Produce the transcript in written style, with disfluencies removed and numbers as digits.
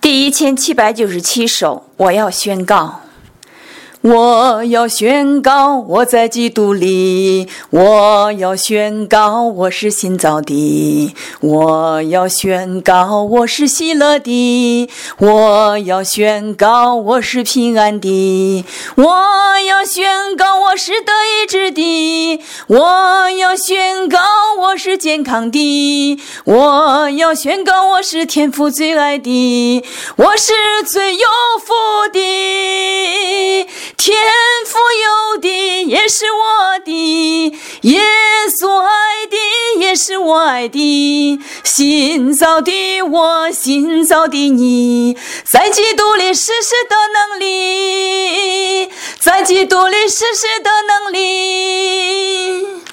第1797首，我要宣告。我要宣告我在基督里，我要宣告我是新造的，我要宣告我是喜乐的，我要宣告我是平安的，我要宣告我是得医治的，我要宣告我是健康的，我要宣告我是天父最爱的，我是最有福的，天父有的也是我的，耶稣爱的也是我爱的，新造的我，新造的你，在基督里世世的能力，在基督里世世的能力。